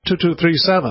2237.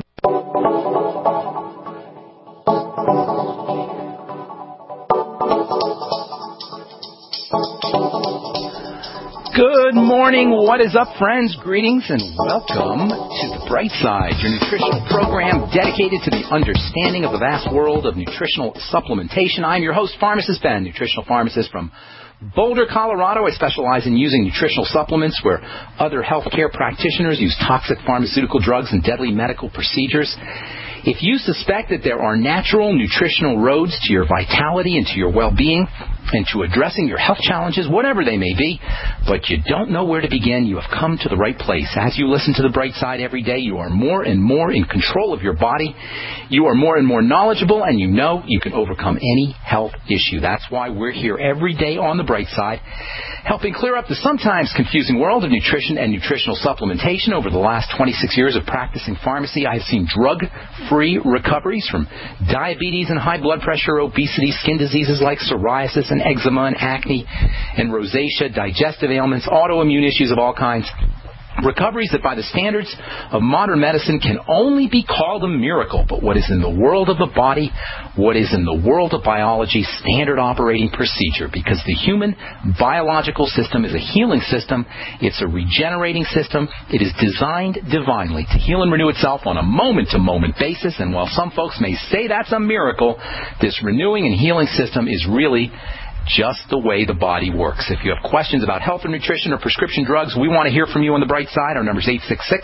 Good morning. What is up, friends? Greetings and welcome to The Bright Side, your nutritional program dedicated to the understanding of the vast world of nutritional supplementation. I'm your host, Pharmacist Ben, nutritional pharmacist from Boulder, Colorado. I specialize in using nutritional supplements where other healthcare practitioners use toxic pharmaceutical drugs and deadly medical procedures. If you suspect that there are natural nutritional roads to your vitality and to your well-being and to addressing your health challenges, whatever they may be, but you don't know where to begin, you have come to the right place. As you listen to The Bright Side every day, you are more and more in control of your body. You are more and more knowledgeable, and you know you can overcome any health issue. That's why we're here every day on The Bright Side, helping clear up the sometimes confusing world of nutrition and nutritional supplementation. Over the last 26 years of practicing pharmacy, I have seen drug-free recoveries from diabetes and high blood pressure, obesity, skin diseases like psoriasis and eczema and acne and rosacea, digestive ailments, autoimmune issues of all kinds. Recoveries that by the standards of modern medicine can only be called a miracle. But what is in the world of the body, what is in the world of biology, standard operating procedure. Because the human biological system is a healing system. It's a regenerating system. It is designed divinely to heal and renew itself on a moment-to-moment basis. And while some folks may say that's a miracle, this renewing and healing system is really just the way the body works. If you have questions about health or nutrition or prescription drugs, we want to hear from you on The Bright Side. Our number is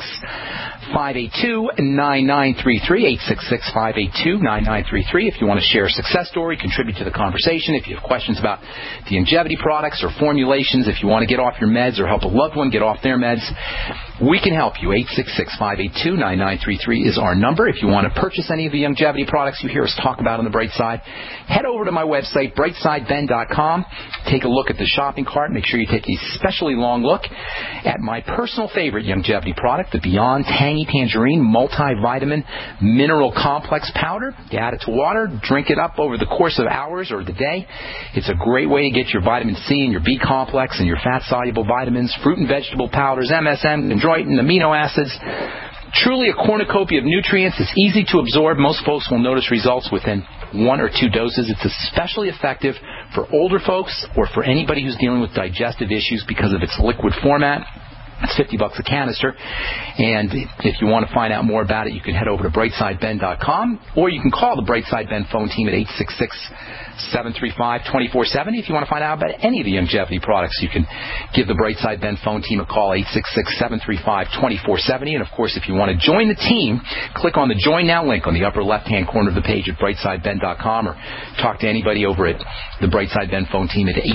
866-582-9933, 866-582-9933. If you want to share a success story, contribute to the conversation, if you have questions about the longevity products or formulations, if you want to get off your meds or help a loved one get off their meds, we can help you. 866-582-9933 is our number. If you want to purchase any of the longevity products you hear us talk about on The Bright Side, head over to my website, brightsideben.com. Take a look at the shopping cart. Make sure you take a especially long look at my personal favorite longevity product, the Beyond Tangy Tangerine Multivitamin Mineral Complex Powder. You add it to water, drink it up over the course of hours or the day. It's a great way to get your vitamin C and your B complex and your fat-soluble vitamins, fruit and vegetable powders, MSM, chondroitin, amino acids. Truly a cornucopia of nutrients. It's easy to absorb. Most folks will notice results within 1 or 2 doses. It's especially effective for older folks or for anybody who's dealing with digestive issues because of its liquid format. It's $50 a canister. And if you want to find out more about it, you can head over to brightsideben.com, or you can call the Brightside Ben phone team at 866-735-2470. If you want to find out about any of the longevity products, you can give the Brightside Ben phone team a call, 866-735-2470. And, of course, if you want to join the team, click on the Join Now link on the upper left-hand corner of the page at brightsideben.com, or talk to anybody over at the Brightside Ben phone team at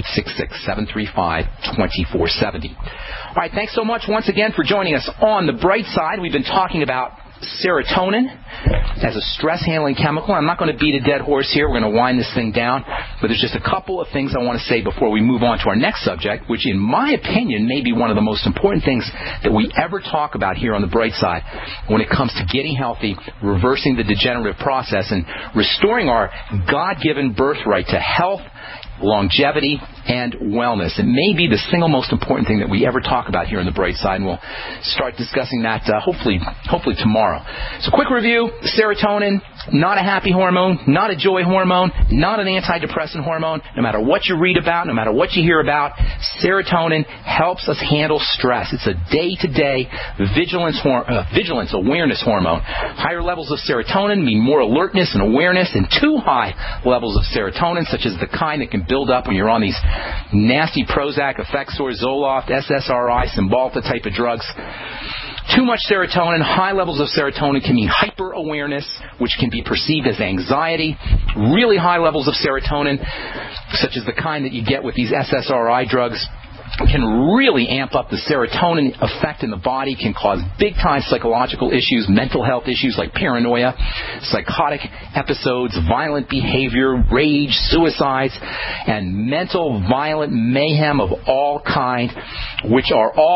866-735-2470. All right, thanks so much once again for joining us on The Bright Side. We've been talking about serotonin as a stress-handling chemical. I'm not going to beat a dead horse here. We're going to wind this thing down. But there's just a couple of things I want to say before we move on to our next subject, which in my opinion may be one of the most important things that we ever talk about here on The Bright Side when it comes to getting healthy, reversing the degenerative process, and restoring our God-given birthright to health, longevity, and wellness. It may be the single most important thing that we ever talk about here on The Bright Side, and we'll start discussing that hopefully tomorrow. So quick review, serotonin, not a happy hormone, not a joy hormone, not an antidepressant hormone. No matter what you read about, no matter what you hear about, serotonin helps us handle stress. It's a day-to-day vigilance awareness hormone. Higher levels of serotonin mean more alertness and awareness, and too high levels of serotonin, such as the kind that can build up when you're on these nasty Prozac, Effexor, Zoloft, SSRI, Cymbalta type of drugs. Too much serotonin, high levels of serotonin can mean hyper-awareness, which can be perceived as anxiety. Really high levels of serotonin, such as the kind that you get with these SSRI drugs, can really amp up the serotonin effect in the body, can cause big-time psychological issues, mental health issues like paranoia, psychotic episodes, violent behavior, rage, suicides, and mental violent mayhem of all kind, which are all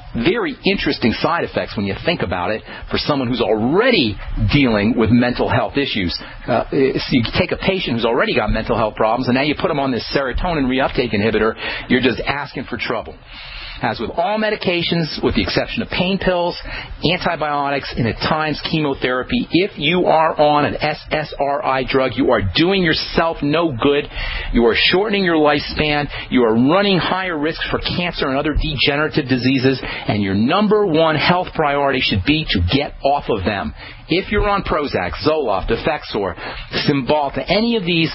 very interesting side effects when you think about it for someone who's already dealing with mental health issues. So you take a patient who's already got mental health problems, and now you put them on this serotonin reuptake inhibitor, you're just asking for trouble. As with all medications, with the exception of pain pills, antibiotics, and at times chemotherapy, if you are on an SSRI drug, you are doing yourself no good. You are shortening your lifespan. You are running higher risks for cancer and other degenerative diseases, and your number one health priority should be to get off of them. If you're on Prozac, Zoloft, Effexor, Cymbalta, any of these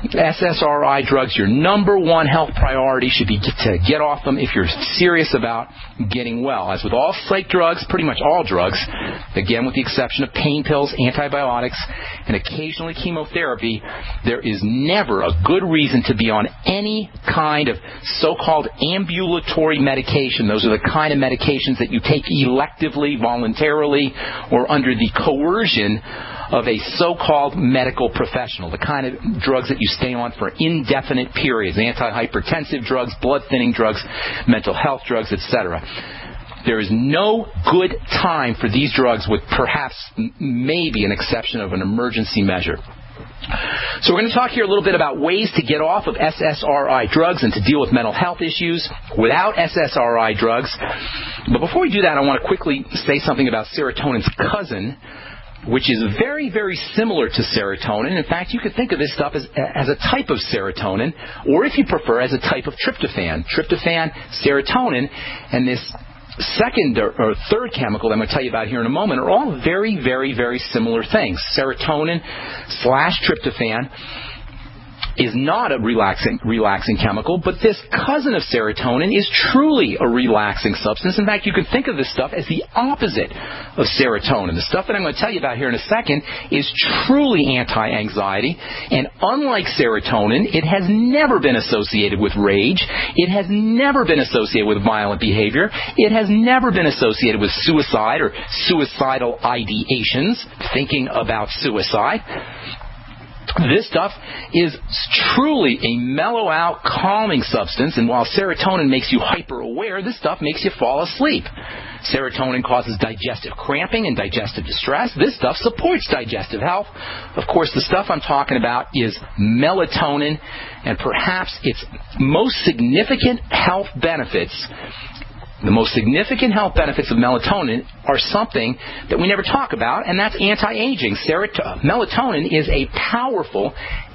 SSRI drugs, your number one health priority should be to get off them if you're serious about getting well. As with all psych drugs, pretty much all drugs, again with the exception of pain pills, antibiotics, and occasionally chemotherapy, there is never a good reason to be on any kind of so-called ambulatory medication. Those are the kind of medications that you take electively, voluntarily, or under the coercion of a so-called medical professional, the kind of drugs that you stay on for indefinite periods, antihypertensive drugs, blood-thinning drugs, mental health drugs, etc. There is no good time for these drugs with perhaps maybe an exception of an emergency measure. So we're going to talk here a little bit about ways to get off of SSRI drugs and to deal with mental health issues without SSRI drugs. But before we do that, I want to quickly say something about serotonin's cousin, which is very, very similar to serotonin. In fact, you could think of this stuff as a type of serotonin, or if you prefer, as a type of tryptophan. Tryptophan, serotonin, and this second or third chemical that I'm going to tell you about here in a moment are all very, very, very similar things. Serotonin / tryptophan is not a relaxing chemical, but this cousin of serotonin is truly a relaxing substance. In fact, you can think of this stuff as the opposite of serotonin. The stuff that I'm going to tell you about here in a second is truly anti-anxiety, and unlike serotonin, it has never been associated with rage. It has never been associated with violent behavior. It has never been associated with suicide or suicidal ideations, thinking about suicide. This stuff is truly a mellow-out, calming substance, and while serotonin makes you hyper-aware, this stuff makes you fall asleep. Serotonin causes digestive cramping and digestive distress. This stuff supports digestive health. Of course, the stuff I'm talking about is melatonin, and perhaps its most significant health benefits. The most significant health benefits of melatonin are something that we never talk about, and that's anti-aging. Melatonin is a powerful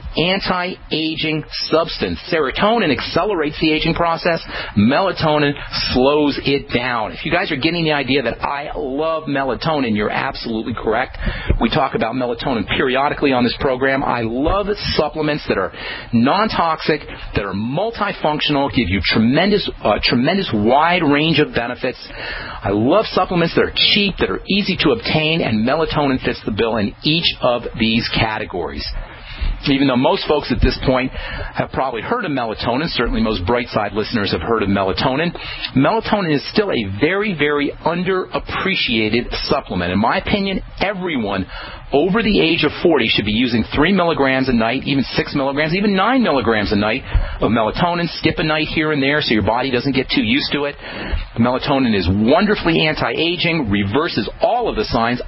anti-aging substance. Serotonin accelerates the aging process. Melatonin slows it down. If you guys are getting the idea that I love melatonin, you're absolutely correct. We talk about melatonin periodically on this program. I love supplements that are non-toxic, that are multifunctional, give you tremendous wide range of benefits. I love supplements that are cheap, that are easy to obtain, and melatonin fits the bill in each of these categories. Even though most folks at this point have probably heard of melatonin, certainly most Brightside listeners have heard of melatonin, melatonin is still a very, very underappreciated supplement. In my opinion, everyone over the age of 40 should be using 3 milligrams a night, even 6 milligrams, even 9 milligrams a night of melatonin. Skip a night here and there so your body doesn't get too used to it. Melatonin is wonderfully anti-aging, reverses all of the signs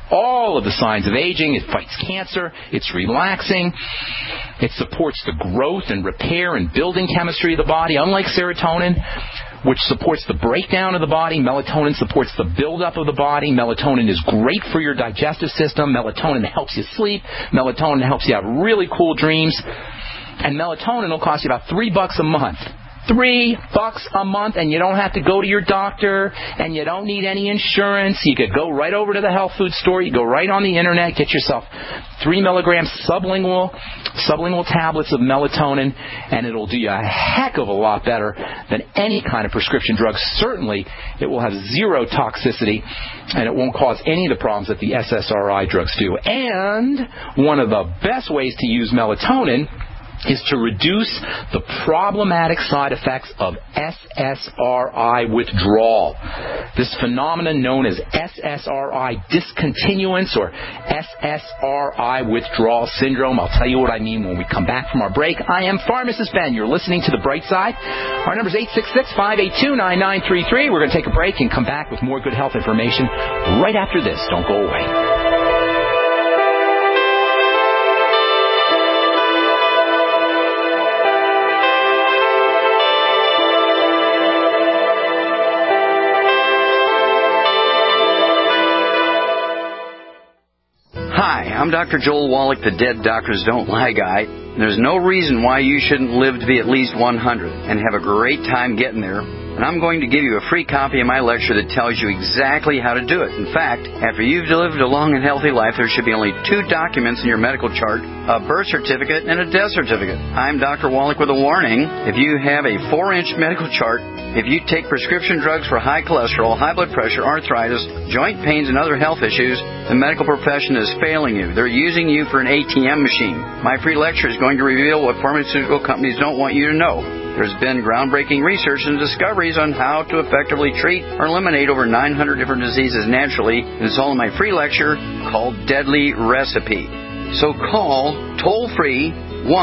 of aging. It fights cancer. It's relaxing. It supports the growth and repair and building chemistry of the body. Unlike serotonin, which supports the breakdown of the body, melatonin supports the buildup of the body. Melatonin is great for your digestive system. Melatonin helps you sleep. Melatonin helps you have really cool dreams. And melatonin will cost you about $3 a month. $3 a month, and you don't have to go to your doctor, and you don't need any insurance. You could go right over to the health food store. You go right on the internet, get yourself 3 milligrams sublingual tablets of melatonin, and it'll do you a heck of a lot better than any kind of prescription drug. Certainly, it will have zero toxicity, and it won't cause any of the problems that the SSRI drugs do. And one of the best ways to use melatonin is to reduce the problematic side effects of SSRI withdrawal. This phenomenon known as SSRI discontinuance or SSRI withdrawal syndrome. I'll tell you what I mean when we come back from our break. I am Pharmacist Ben. You're listening to The Bright Side. Our number is 866-582-9933. We're going to take a break and come back with more good health information right after this. Don't go away. Hi, I'm Dr. Joel Wallach, the Dead Doctors Don't Lie guy. There's no reason why you shouldn't live to be at least 100 and have a great time getting there. And I'm going to give you a free copy of my lecture that tells you exactly how to do it. In fact, after you've lived a long and healthy life, there should be only 2 documents in your medical chart, a birth certificate and a death certificate. I'm Dr. Wallach with a warning. If you have a 4-inch medical chart, if you take prescription drugs for high cholesterol, high blood pressure, arthritis, joint pains, and other health issues, the medical profession is failing you. They're using you for an ATM machine. My free lecture is going to reveal what pharmaceutical companies don't want you to know. There's been groundbreaking research and discoveries on how to effectively treat or eliminate over 900 different diseases naturally. And it's all in my free lecture called Deadly Recipe. So call toll-free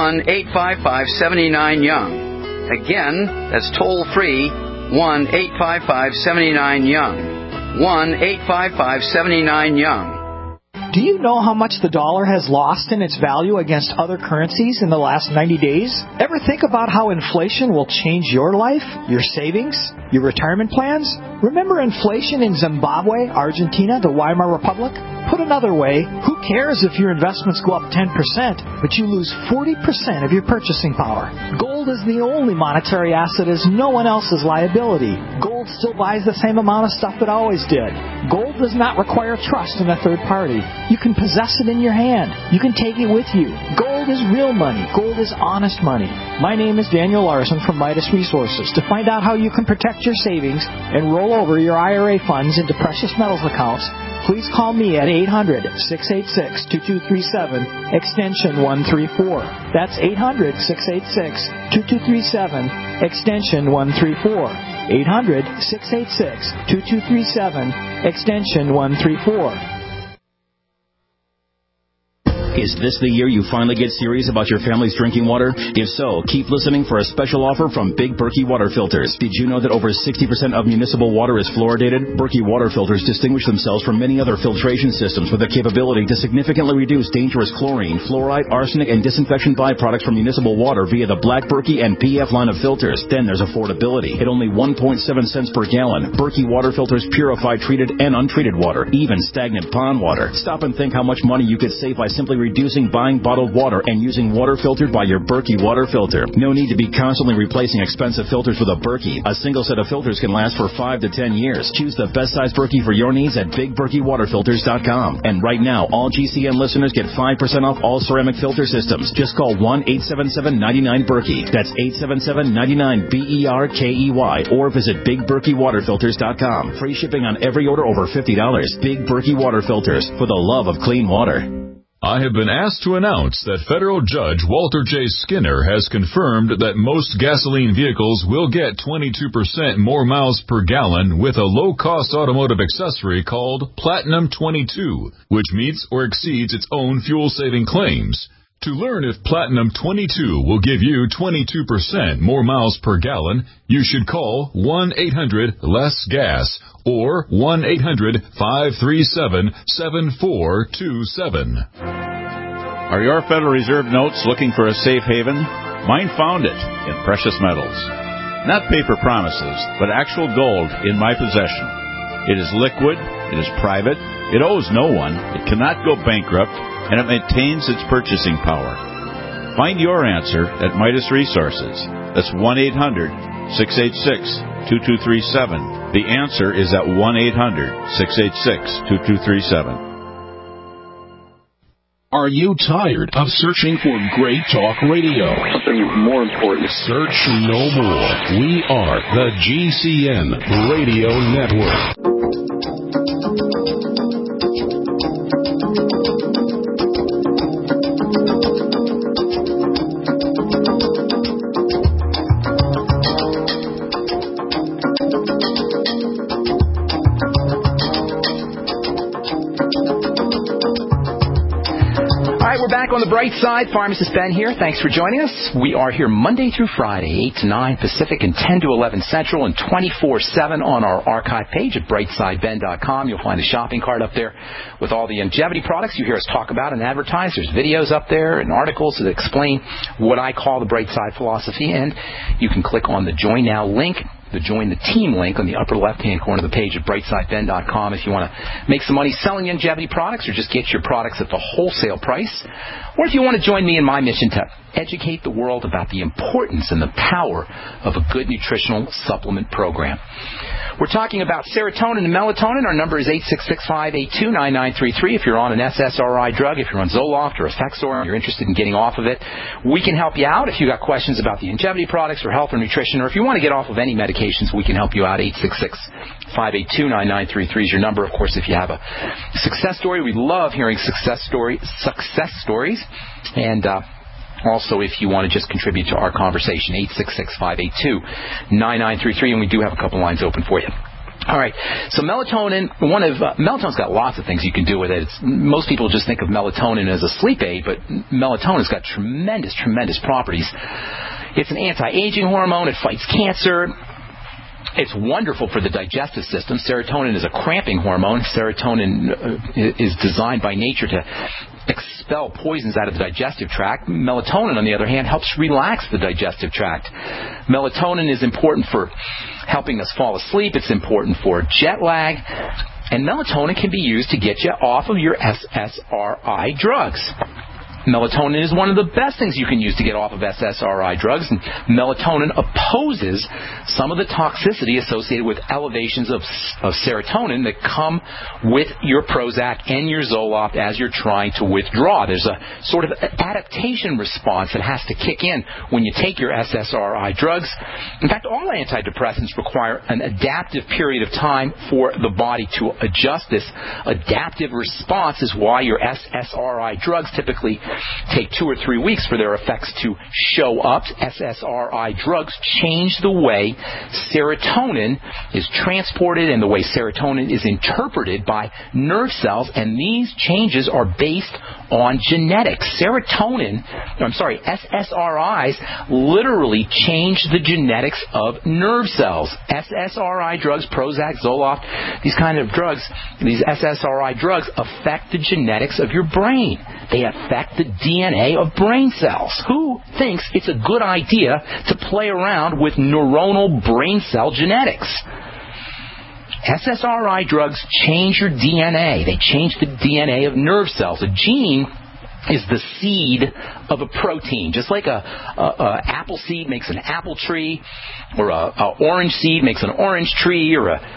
1-855-79-YOUNG. Again, that's toll-free 1-855-79-YOUNG. 1-855-79-YOUNG. Do you know how much the dollar has lost in its value against other currencies in the last 90 days? Ever think about how inflation will change your life, your savings, your retirement plans? Remember inflation in Zimbabwe, Argentina, the Weimar Republic? Put another way, who cares if your investments go up 10%, but you lose 40% of your purchasing power? Gold is the only monetary asset as no one else's liability. Gold still buys the same amount of stuff it always did. Gold does not require trust in a third party. You can possess it in your hand. You can take it with you. Gold is real money. Gold is honest money. My name is Daniel Larson from Midas Resources. To find out how you can protect your savings and roll over your IRA funds into precious metals accounts, please call me at 800-686-2237, extension 134. That's 800-686-2237, extension 134. 800-686-2237, extension 134. Is this the year you finally get serious about your family's drinking water? If so, keep listening for a special offer from Big Berkey Water Filters. Did you know that over 60% of municipal water is fluoridated? Berkey Water Filters distinguish themselves from many other filtration systems with the capability to significantly reduce dangerous chlorine, fluoride, arsenic, and disinfection byproducts from municipal water via the Black Berkey and PF line of filters. Then there's affordability. At only 1.7 cents per gallon, Berkey Water Filters purify treated and untreated water, even stagnant pond water. Stop and think how much money you could save by simply reducing buying bottled water and using water filtered by your Berkey water filter. No need to be constantly replacing expensive filters with a Berkey. A single set of filters can last for 5 to 10 years. Choose the best size Berkey for your needs at BigBerkeyWaterFilters.com. And right now, all GCN listeners get 5% off all ceramic filter systems. Just call 1-877-99-BERKEY. That's 877-99-BERKEY. Or visit BigBerkeyWaterFilters.com. Free shipping on every order over $50. Big Berkey Water Filters, for the love of clean water. I have been asked to announce that Federal Judge Walter J. Skinner has confirmed that most gasoline vehicles will get 22% more miles per gallon with a low-cost automotive accessory called Platinum 22, which meets or exceeds its own fuel-saving claims. To learn if Platinum 22 will give you 22% more miles per gallon, you should call 1-800-LESS-GAS or 1-800-537-7427. Are your Federal Reserve notes looking for a safe haven? Mine found it in precious metals. Not paper promises, but actual gold in my possession. It is liquid, it is private, it owes no one, it cannot go bankrupt, and it maintains its purchasing power. Find your answer at Midas Resources. That's 1-800-686-2237. The answer is at 1-800-686-2237. Are you tired of searching for great talk radio? Something more important. Search no more. We are the GCN Radio Network. right, we're back on the bright side. Pharmacist Ben here. Thanks for joining us. We are here Monday through Friday, 8 to 9 Pacific and 10 to 11 Central, and 24/7 on our archive page at brightsideben.com. You'll find a shopping cart up there with all the longevity products you hear us talk about and advertise. There's videos up there and articles that explain what I call the bright side philosophy, and you can click on the Join Now link, the Join the Team link on the upper left-hand corner of the page at brightsideben.com if you want to make some money selling longevity products or just get your products at the wholesale price, or if you want to join me in my mission to educate the world about the importance and the power of a good nutritional supplement program. We're talking about serotonin and melatonin. Our number is 866-582-9933. If you're on an SSRI drug, if you're on Zoloft or Effexor and you're interested in getting off of it, we can help you out. If you've got questions about the longevity products or health or nutrition, or if you want to get off of any medications, we can help you out. 866-582-9933 is your number. Of course, if you have a success story, we love hearing success stories. And also, if you want to just contribute to our conversation, 866-582-9933, and we do have a couple lines open for you. All right, so melatonin, melatonin's got lots of things you can do with it. Most people just think of melatonin as a sleep aid, but melatonin's got tremendous, tremendous properties. It's an anti-aging hormone. It fights cancer. It's wonderful for the digestive system. Serotonin is a cramping hormone. Serotonin is designed by nature to expel poisons out of the digestive tract. Melatonin, on the other hand, helps relax the digestive tract. Melatonin is important for helping us fall asleep. It's important for jet lag. And melatonin can be used to get you off of your SSRI drugs. Melatonin is one of the best things you can use to get off of SSRI drugs, and melatonin opposes some of the toxicity associated with elevations of serotonin that come with your Prozac and your Zoloft as you're trying to withdraw. There's a sort of adaptation response that has to kick in when you take your SSRI drugs. In fact, all antidepressants require an adaptive period of time for the body to adjust. This adaptive response is why your SSRI drugs typically take 2 or 3 weeks for their effects to show up. SSRI drugs change the way serotonin is transported and the way serotonin is interpreted by nerve cells, and these changes are based on genetics. SSRIs literally change the genetics of nerve cells. SSRI drugs, Prozac, Zoloft, these kind of drugs, these SSRI drugs affect the genetics of your brain. They affect the DNA of brain cells. Who thinks it's a good idea to play around with neuronal brain cell genetics? SSRI drugs change your DNA. They change the DNA of nerve cells. A gene is the seed of a protein. Just like a apple seed makes an apple tree, or a orange seed makes an orange tree, or a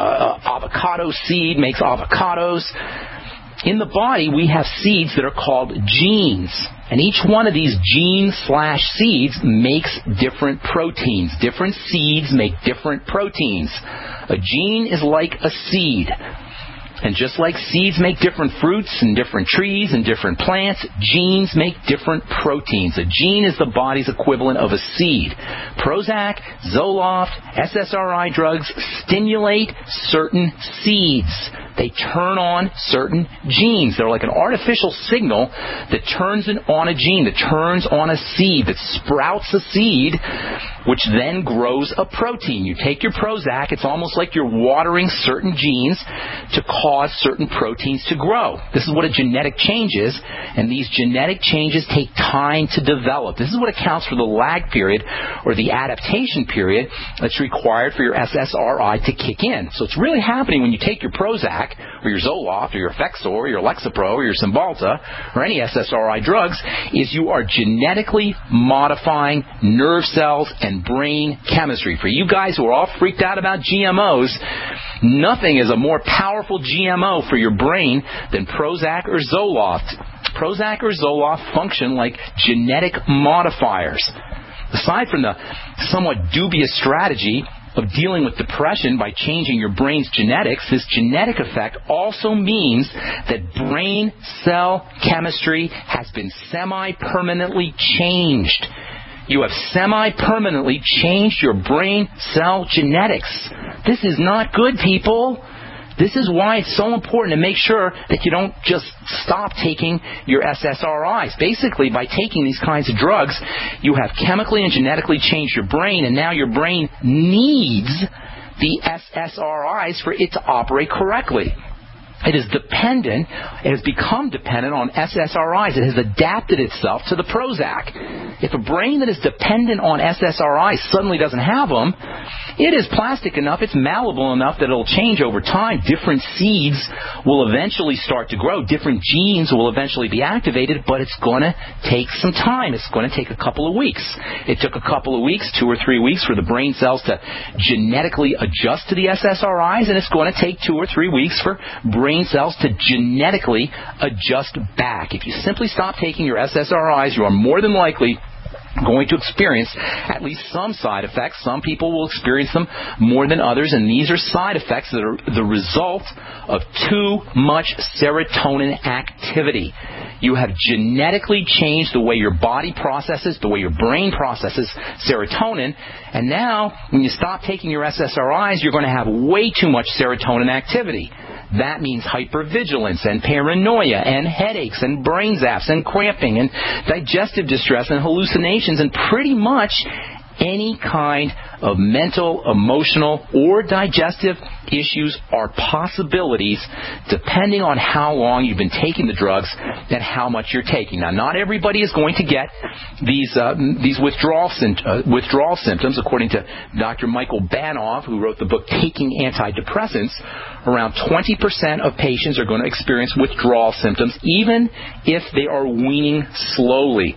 avocado seed makes avocados. In the body, we have seeds that are called genes. And each one of these genes/seeds makes different proteins. Different seeds make different proteins. A gene is like a seed. And just like seeds make different fruits and different trees and different plants, genes make different proteins. A gene is the body's equivalent of a seed. Prozac, Zoloft, SSRI drugs stimulate certain seeds. They turn on certain genes. They're like an artificial signal that turns on a gene, that turns on a seed, that sprouts a seed, which then grows a protein. You take your Prozac, it's almost like you're watering certain genes to cause certain proteins to grow. This is what a genetic change is, and these genetic changes take time to develop. This is what accounts for the lag period, or the adaptation period, that's required for your SSRI to kick in. So it's really happening when you take your Prozac, or your Zoloft, or your Effexor, or your Lexapro, or your Cymbalta, or any SSRI drugs, is you are genetically modifying nerve cells and brain chemistry. For you guys who are all freaked out about GMOs, nothing is a more powerful GMO for your brain than Prozac or Zoloft. Prozac or Zoloft function like genetic modifiers. Aside from the somewhat dubious strategy of dealing with depression by changing your brain's genetics, this genetic effect also means that brain cell chemistry has been semi-permanently changed. You have semi-permanently changed your brain cell genetics. This is not good, people. This is why it's so important to make sure that you don't just stop taking your SSRIs. Basically, by taking these kinds of drugs, you have chemically and genetically changed your brain, and now your brain needs the SSRIs for it to operate correctly. It is dependent, it has become dependent on SSRIs. It has adapted itself to the Prozac. If a brain that is dependent on SSRIs suddenly doesn't have them, it is plastic enough, it's malleable enough that it'll change over time. Different seeds will eventually start to grow. Different genes will eventually be activated, but it's going to take some time. It's going to take a couple of weeks. It took a couple of weeks, 2 or 3 weeks, for the brain cells to genetically adjust to the SSRIs, and it's going to take 2 or 3 weeks for brain cells to genetically adjust back. If you simply stop taking your SSRIs, you are more than likely going to experience at least some side effects. Some people will experience them more than others, and these are side effects that are the result of too much serotonin activity. You have genetically changed the way your body processes, the way your brain processes serotonin, and now when you stop taking your SSRIs, you're going to have way too much serotonin activity. That means hypervigilance and paranoia and headaches and brain zaps and cramping and digestive distress and hallucinations and pretty much any kind of mental, emotional, or digestive issues are possibilities depending on how long you've been taking the drugs and how much you're taking. Now, not everybody is going to get these withdrawal symptoms. According to Dr. Michael Banov, who wrote the book Taking Antidepressants, around 20% of patients are going to experience withdrawal symptoms, even if they are weaning slowly.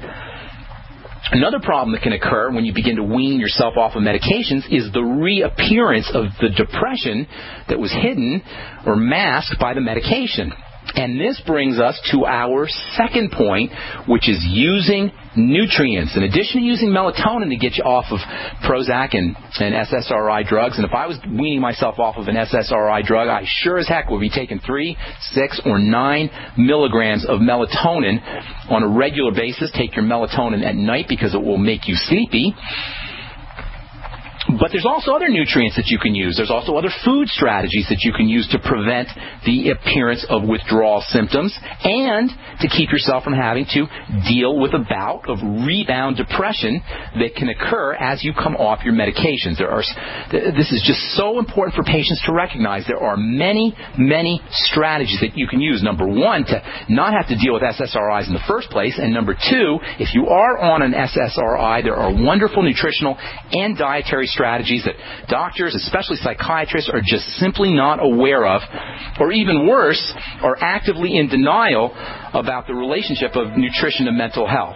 Another problem that can occur when you begin to wean yourself off of medications is the reappearance of the depression that was hidden or masked by the medication. And this brings us to our second point, which is using nutrients. In addition to using melatonin to get you off of Prozac and SSRI drugs, and if I was weaning myself off of an SSRI drug, I sure as heck would be taking 3, 6, or 9 milligrams of melatonin on a regular basis. Take your melatonin at night because it will make you sleepy. But there's also other nutrients that you can use. There's also other food strategies that you can use to prevent the appearance of withdrawal symptoms and to keep yourself from having to deal with a bout of rebound depression that can occur as you come off your medications. This is just so important for patients to recognize. There are many, many strategies that you can use. Number one, to not have to deal with SSRIs in the first place. And number two, if you are on an SSRI, there are wonderful nutritional and dietary strategies that doctors, especially psychiatrists, are just simply not aware of, or even worse, are actively in denial about the relationship of nutrition and mental health.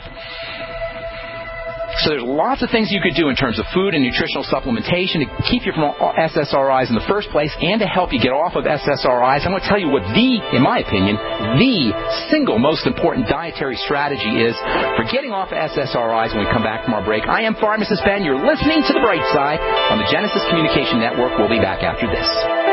So there's lots of things you could do in terms of food and nutritional supplementation to keep you from SSRIs in the first place and to help you get off of SSRIs. I'm going to tell you what in my opinion, the single most important dietary strategy is for getting off of SSRIs when we come back from our break. I am Pharmacist Ben. You're listening to The Bright Side on the Genesis Communication Network. We'll be back after this.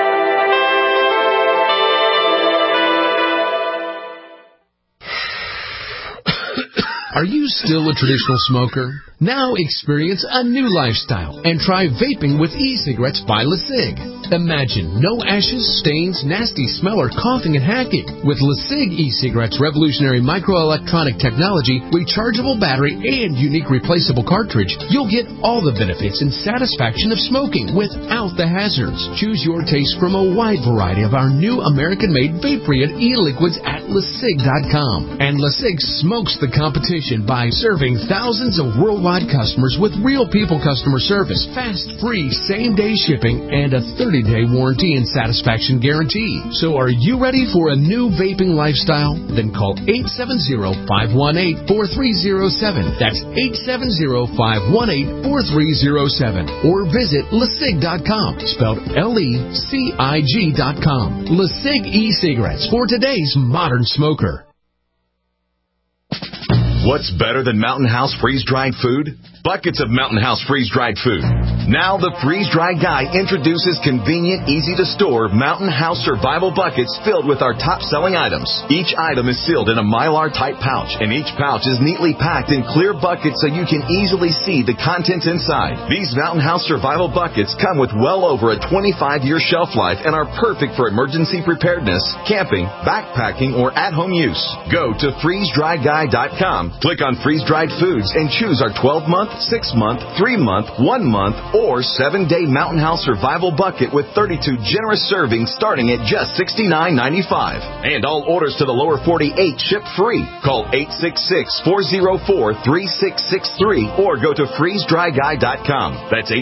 Are you still a traditional smoker? Now experience a new lifestyle and try vaping with e-cigarettes by LeSig. Imagine no ashes, stains, nasty smell, or coughing and hacking. With LeSig e-cigarettes' revolutionary microelectronic technology, rechargeable battery, and unique replaceable cartridge, you'll get all the benefits and satisfaction of smoking without the hazards. Choose your taste from a wide variety of our new American-made vape-free and e-liquids at LeSig.com. And LeSig smokes the competition by serving thousands of worldwide customers with real people customer service, fast, free, same-day shipping, and a 30-day warranty and satisfaction guarantee. So are you ready for a new vaping lifestyle? Then call 870-518-4307. That's 870-518-4307. Or visit LeSig.com, spelled LECIG.com. LeSig e-cigarettes for today's modern smoker. What's better than Mountain House freeze-dried food? Buckets of Mountain House freeze-dried food. Now the freeze-dried guy introduces convenient, easy-to-store Mountain House survival buckets filled with our top-selling items. Each item is sealed in a Mylar-type pouch, and each pouch is neatly packed in clear buckets so you can easily see the contents inside. These Mountain House survival buckets come with well over a 25-year shelf life and are perfect for emergency preparedness, camping, backpacking, or at-home use. Go to freezedryguy.com, click on freeze-dried foods, and choose our 12-month, 6-month, 3-month, 1-month, or 7-day Mountain House survival bucket with 32 generous servings starting at just $69.95. And all orders to the lower 48 ship free. Call 866-404-3663 or go to freezedryguy.com. That's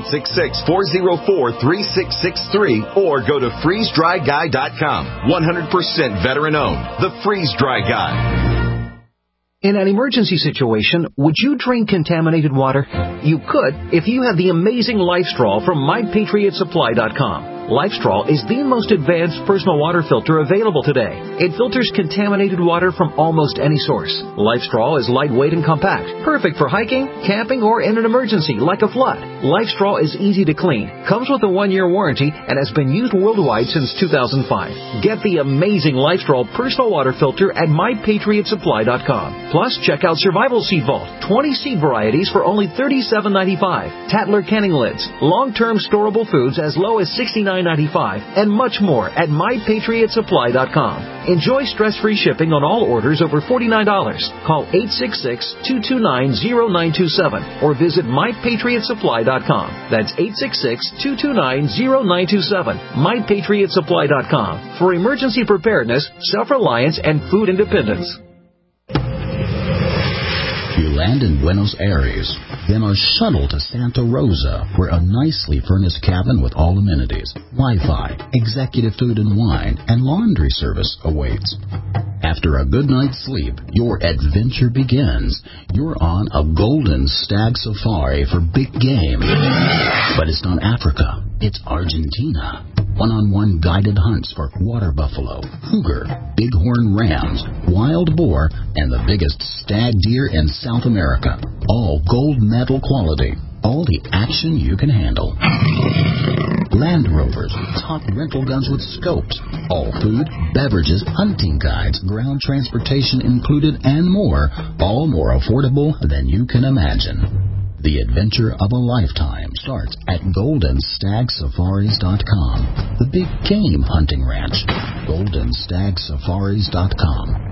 866-404-3663 or go to freezedryguy.com. 100% veteran owned. The Freeze Dry Guy. In an emergency situation, would you drink contaminated water? You could if you had the amazing LifeStraw from MyPatriotSupply.com. LifeStraw is the most advanced personal water filter available today. It filters contaminated water from almost any source. LifeStraw is lightweight and compact, perfect for hiking, camping, or in an emergency like a flood. LifeStraw is easy to clean, comes with a 1-year warranty, and has been used worldwide since 2005. Get the amazing LifeStraw personal water filter at MyPatriotSupply.com. Plus, check out Survival Seed Vault, 20 seed varieties for only $37.95. Tatler canning lids, long-term storable foods as low as $69.95, and much more at MyPatriotSupply.com. Enjoy stress-free shipping on all orders over $49. Call 866-229-0927 or visit MyPatriotSupply.com. That's 866-229-0927. MyPatriotSupply.com for emergency preparedness, self-reliance, and food independence. You land in Buenos Aires, then are shuttled to Santa Rosa, where a nicely furnished cabin with all amenities, Wi-Fi, executive food and wine, and laundry service awaits. After a good night's sleep, your adventure begins. You're on a golden stag safari for big game. But it's not Africa, it's Argentina. One-on-one guided hunts for water buffalo, cougar, bighorn rams, wild boar, and the biggest stag deer in South America. All gold medal quality. All the action you can handle. Land Rovers, top rental guns with scopes. All food, beverages, hunting guides, ground transportation included, and more. All more affordable than you can imagine. The adventure of a lifetime starts at GoldenStagSafaris.com. The big game hunting ranch. GoldenStagSafaris.com.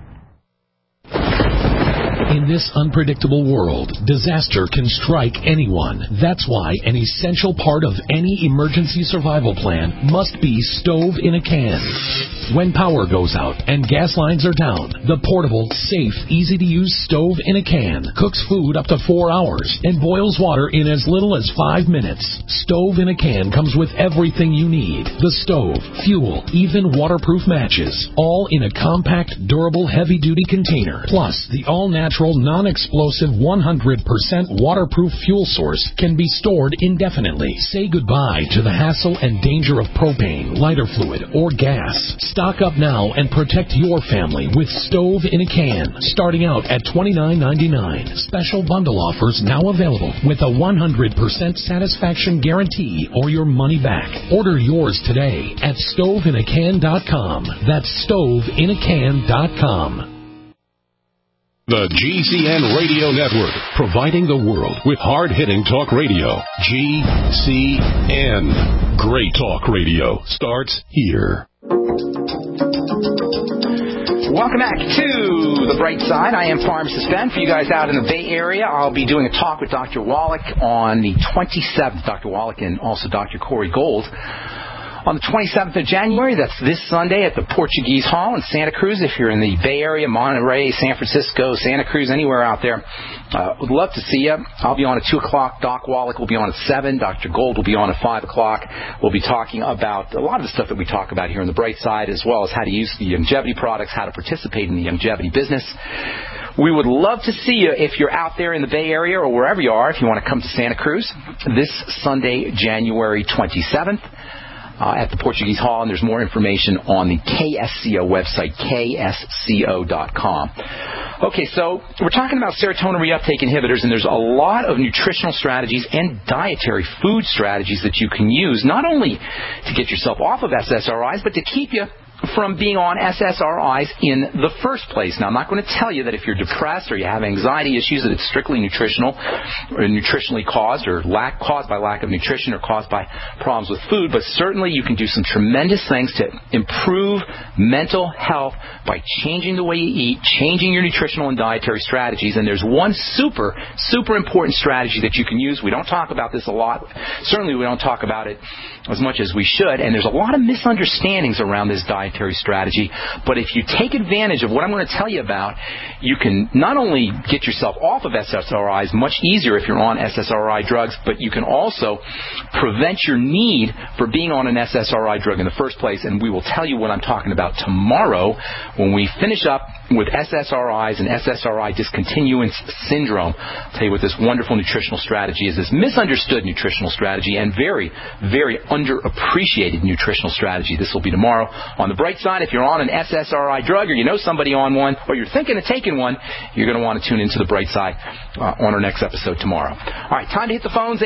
In this unpredictable world, disaster can strike anyone. That's why an essential part of any emergency survival plan must be stove in a can. When power goes out and gas lines are down, the portable, safe, easy-to-use stove in a can cooks food up to 4 hours and boils water in as little as 5 minutes. Stove in a can comes with everything you need. The stove, fuel, even waterproof matches, all in a compact, durable, heavy-duty container. Plus, the all-natural, non-explosive, 100% waterproof fuel source can be stored indefinitely. Say goodbye to the hassle and danger of propane, lighter fluid, or gas. Stock up now and protect your family with stove in a can, starting out at $29.99. Special bundle offers now available with a 100% satisfaction guarantee or your money back. Order yours today at stoveinacan.com. That's stoveinacan.com. The GCN Radio Network, providing the world with hard-hitting talk radio. GCN. Great talk radio starts here. Welcome back to The Bright Side. I am Pharmacist Ben. For you guys out in the Bay Area, I'll be doing a talk with Dr. Wallach on the 27th. Dr. Wallach and also Dr. Corey Gold. On the 27th of January, that's this Sunday at the Portuguese Hall in Santa Cruz. If you're in the Bay Area, Monterey, San Francisco, Santa Cruz, anywhere out there, would love to see you. I'll be on at 2 o'clock. Doc Wallach will be on at 7. Dr. Gold will be on at 5 o'clock. We'll be talking about a lot of the stuff that we talk about here on The Bright Side, as well as how to use the longevity products, how to participate in the longevity business. We would love to see you if you're out there in the Bay Area or wherever you are, if you want to come to Santa Cruz this Sunday, January 27th. At the Portuguese Hall, and there's more information on the KSCO website, ksco.com. Okay, so we're talking about serotonin reuptake inhibitors, and there's a lot of nutritional strategies and dietary food strategies that you can use, not only to get yourself off of SSRIs, but to keep you from being on SSRIs in the first place. Now, I'm not going to tell you that if you're depressed or you have anxiety issues that it's strictly nutritional or nutritionally caused or caused by lack of nutrition or caused by problems with food, but certainly you can do some tremendous things to improve mental health by changing the way you eat, changing your nutritional and dietary strategies. And there's one super, super important strategy that you can use. We don't talk about this a lot. Certainly we don't talk about it as much as we should, and there's a lot of misunderstandings around this dietary strategy. But if you take advantage of what I'm going to tell you about, you can not only get yourself off of SSRIs much easier if you're on SSRI drugs, but you can also prevent your need for being on an SSRI drug in the first place. And we will tell you what I'm talking about tomorrow when we finish up with SSRIs and SSRI discontinuance syndrome. I'll tell you what this wonderful nutritional strategy is, this misunderstood nutritional strategy and very, very underappreciated nutritional strategy. This will be tomorrow. On the bright side, if you're on an SSRI drug or you know somebody on one or you're thinking of taking one, you're going to want to tune into the bright side on our next episode tomorrow. All right, time to hit the phones,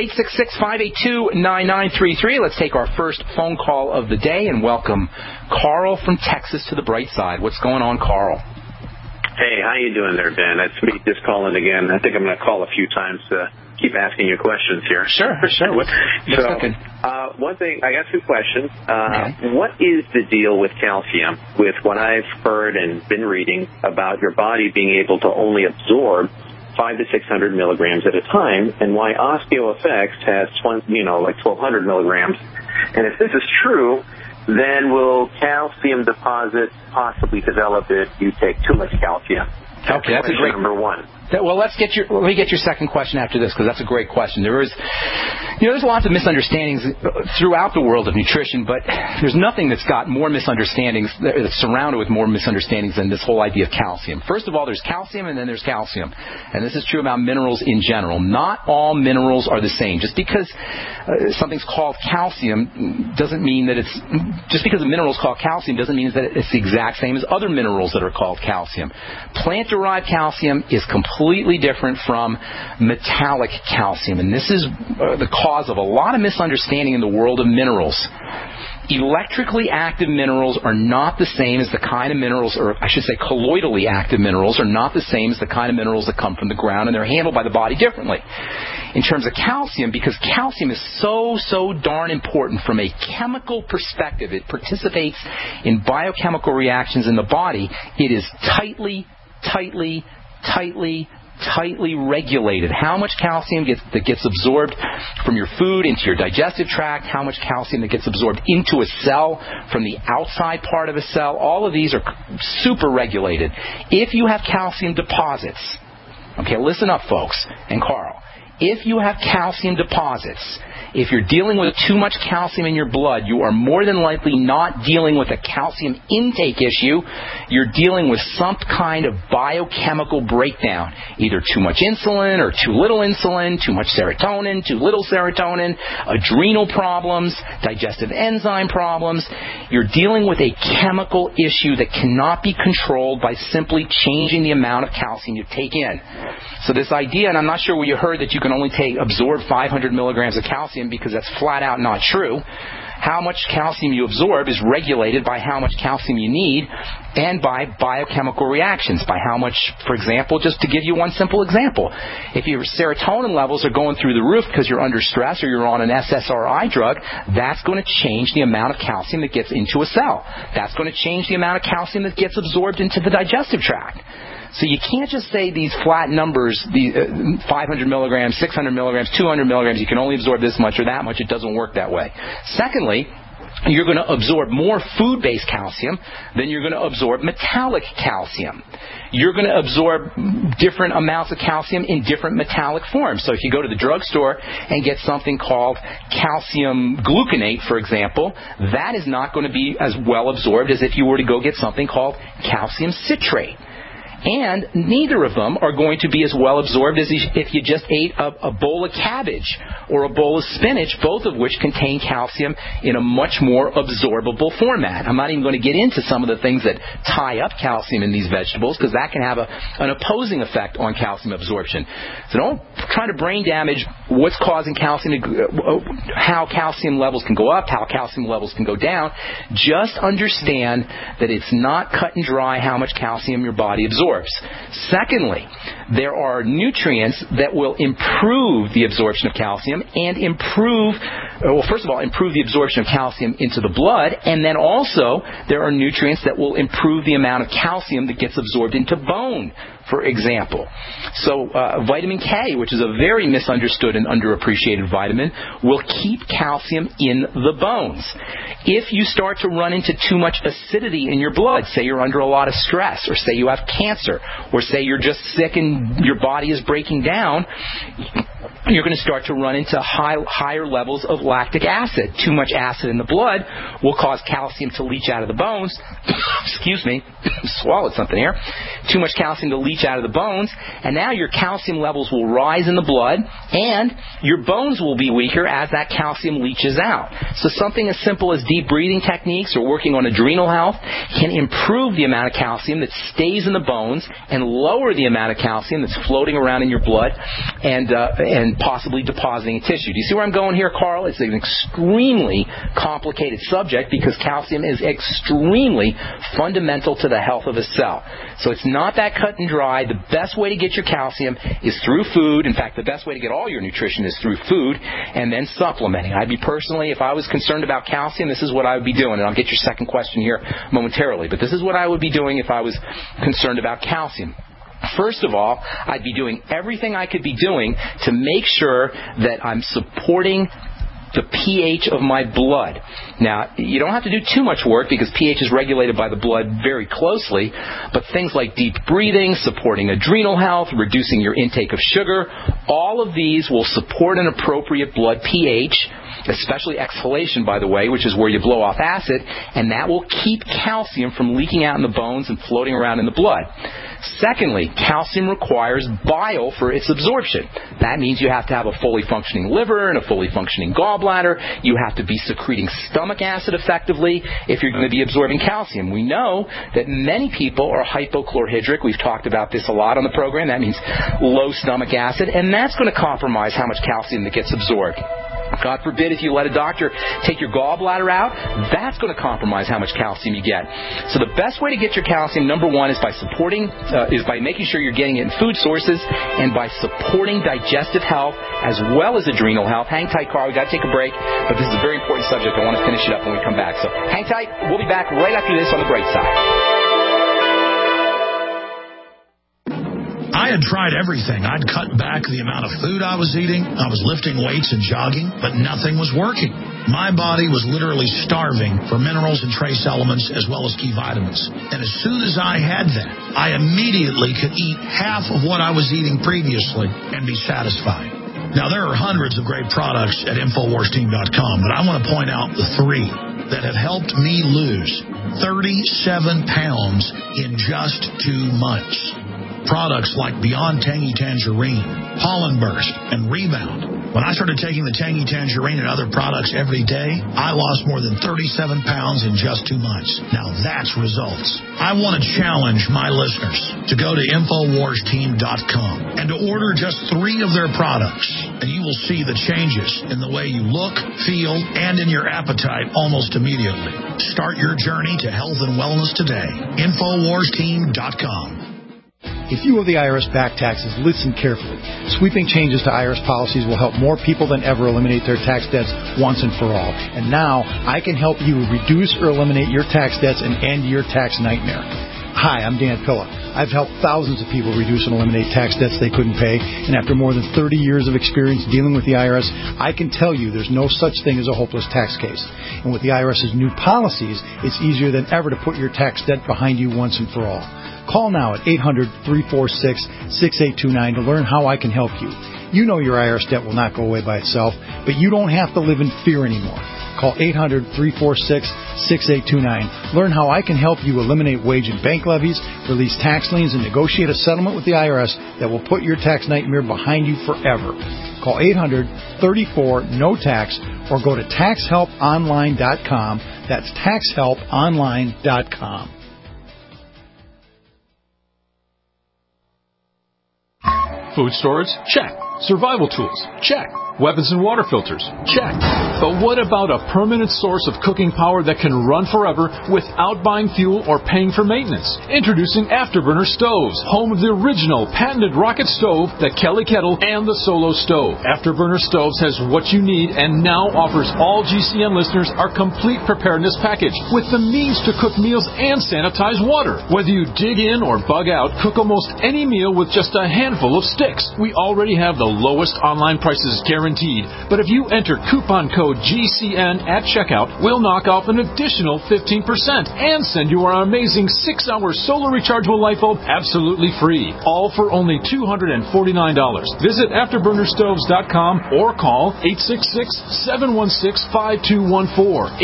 866-582-9933. Let's take our first phone call of the day and welcome Carl from Texas to the bright side. What's going on, Carl? Hey, how you doing there, Ben? That's me just calling again. I think I'm going to call a few times to keep asking you questions here. Sure. What's cooking? One thing, I got two questions. Okay. What is the deal with calcium, with what I've heard and been reading about your body being able to only absorb 500 to 600 milligrams at a time, and why OsteoFX has, like 1,200 milligrams? And if this is true, then will calcium deposits possibly develop if you take too much calcium? Okay, that's a great number one. Well, let me get your second question after this, because that's a great question. There's lots of misunderstandings throughout the world of nutrition, but there's nothing that's got more misunderstandings, that's surrounded with more misunderstandings than this whole idea of calcium. First of all, there's calcium and then there's calcium. And this is true about minerals in general. Not all minerals are the same. Just because something's called calcium doesn't mean that just because a mineral is called calcium doesn't mean that it's the exact same as other minerals that are called calcium. Plant-derived calcium is completely different from metallic calcium, and this is the cause of a lot of misunderstanding in the world of minerals. Electrically active minerals are not the same as the kind of minerals, or I should say colloidally active minerals are not the same as the kind of minerals that come from the ground, and they're handled by the body differently. In terms of calcium, because calcium is so darn important from a chemical perspective, it participates in biochemical reactions in the body, it is tightly regulated. How much calcium that gets absorbed from your food into your digestive tract, how much calcium that gets absorbed into a cell from the outside part of a cell, all of these are super regulated. If you have calcium deposits, okay, listen up, folks, and Carl. If you have calcium deposits, if you're dealing with too much calcium in your blood, you are more than likely not dealing with a calcium intake issue. You're dealing with some kind of biochemical breakdown, either too much insulin or too little insulin, too much serotonin, too little serotonin, adrenal problems, digestive enzyme problems. You're dealing with a chemical issue that cannot be controlled by simply changing the amount of calcium you take in. So this idea, and I'm not sure where you heard that you can only absorb 500 milligrams of calcium, because that's flat out not true. How much calcium you absorb is regulated by how much calcium you need and by biochemical reactions, by how much, for example, just to give you one simple example, if your serotonin levels are going through the roof because you're under stress or you're on an SSRI drug, that's going to change the amount of calcium that gets into a cell. That's going to change the amount of calcium that gets absorbed into the digestive tract. So you can't just say these flat numbers, the 500 milligrams, 600 milligrams, 200 milligrams, you can only absorb this much or that much. It doesn't work that way. Secondly, you're going to absorb more food-based calcium than you're going to absorb metallic calcium. You're going to absorb different amounts of calcium in different metallic forms. So if you go to the drugstore and get something called calcium gluconate, for example, that is not going to be as well absorbed as if you were to go get something called calcium citrate. And neither of them are going to be as well absorbed as if you just ate a bowl of cabbage or a bowl of spinach, both of which contain calcium in a much more absorbable format. I'm not even going to get into some of the things that tie up calcium in these vegetables, because that can have an opposing effect on calcium absorption. So don't try to brain damage what's causing calcium, how calcium levels can go up, how calcium levels can go down. Just understand that it's not cut and dry how much calcium your body absorbs. Secondly, there are nutrients that will improve the absorption of calcium and improve the absorption of calcium into the blood, and then also there are nutrients that will improve the amount of calcium that gets absorbed into bone, for example. So vitamin K, which is a very misunderstood and underappreciated vitamin, will keep calcium in the bones. If you start to run into too much acidity in your blood, say you're under a lot of stress, or say you have cancer, or say you're just sick and your body is breaking down, you're going to start to run into higher levels of lactic acid. Too much acid in the blood will cause calcium to leach out of the bones. Excuse me, swallowed something here. Too much calcium to leach out of the bones, and now your calcium levels will rise in the blood, and your bones will be weaker as that calcium leaches out. So something as simple as deep breathing techniques or working on adrenal health can improve the amount of calcium that stays in the bones and lower the amount of calcium that's floating around in your blood and possibly depositing in tissue. Do you see where I'm going here, Carl? It's an extremely complicated subject because calcium is extremely fundamental to the health of a cell. So it's not that cut and dry. The best way to get your calcium is through food. In fact, the best way to get all your nutrition is through food and then supplementing. If I was concerned about calcium, this is what I would be doing. And I'll get your second question here momentarily. But this is what I would be doing if I was concerned about calcium. First of all, I'd be doing everything I could be doing to make sure that I'm supporting the pH of my blood. Now, you don't have to do too much work because pH is regulated by the blood very closely, but things like deep breathing, supporting adrenal health, reducing your intake of sugar, all of these will support an appropriate blood pH, especially exhalation, by the way, which is where you blow off acid, and that will keep calcium from leaking out in the bones and floating around in the blood. Secondly, calcium requires bile for its absorption. That means you have to have a fully functioning liver and a fully functioning gallbladder. You have to be secreting stomach acid effectively if you're going to be absorbing calcium. We know that many people are hypochlorhydric. We've talked about this a lot on the program. That means low stomach acid, and that's going to compromise how much calcium that gets absorbed. God forbid if you let a doctor take your gallbladder out, that's going to compromise how much calcium you get. So the best way to get your calcium, number one, is by making sure you're getting it in food sources and by supporting digestive health as well as adrenal health. Hang tight, Carl. We've got to take a break, but this is a very important subject. I want to finish it up when we come back. So hang tight. We'll be back right after this on the Bright Side. I had tried everything. I'd cut back the amount of food I was eating. I was lifting weights and jogging, but nothing was working. My body was literally starving for minerals and trace elements as well as key vitamins. And as soon as I had that, I immediately could eat half of what I was eating previously and be satisfied. Now, there are hundreds of great products at InfoWarsTeam.com, but I want to point out the three that have helped me lose 37 pounds in just 2 months. Products like Beyond Tangy Tangerine, Pollen Burst, and Rebound. When I started taking the Tangy Tangerine and other products every day, I lost more than 37 pounds in just 2 months. Now that's results. I want to challenge my listeners to go to InfoWarsTeam.com and to order just 3 of their products, and you will see the changes in the way you look, feel, and in your appetite almost immediately. Start your journey to health and wellness today. InfoWarsTeam.com. If you owe the IRS back taxes, listen carefully. Sweeping changes to IRS policies will help more people than ever eliminate their tax debts once and for all. And now, I can help you reduce or eliminate your tax debts and end your tax nightmare. Hi, I'm Dan Pilla. I've helped thousands of people reduce and eliminate tax debts they couldn't pay, and after more than 30 years of experience dealing with the IRS, I can tell you there's no such thing as a hopeless tax case. And with the IRS's new policies, it's easier than ever to put your tax debt behind you once and for all. Call now at 800-346-6829 to learn how I can help you. You know your IRS debt will not go away by itself, but you don't have to live in fear anymore. Call 800-346-6829. Learn how I can help you eliminate wage and bank levies, release tax liens, and negotiate a settlement with the IRS that will put your tax nightmare behind you forever. Call 800-34-NO-TAX or go to taxhelponline.com. That's taxhelponline.com. Food storage? Check. Survival tools? Check. Weapons and water filters? Check. But what about a permanent source of cooking power that can run forever without buying fuel or paying for maintenance? Introducing Afterburner Stoves, home of the original patented rocket stove, the Kelly Kettle, and the Solo Stove. Afterburner Stoves has what you need and now offers all GCN listeners our complete preparedness package with the means to cook meals and sanitize water. Whether you dig in or bug out, cook almost any meal with just a handful of sticks. We already have the lowest online prices guaranteed, but if you enter coupon code GCN at checkout, we'll knock off an additional 15% and send you our amazing 6-hour solar rechargeable light bulb absolutely free, all for only $249. Visit AfterburnerStoves.com or call 866-716-5214.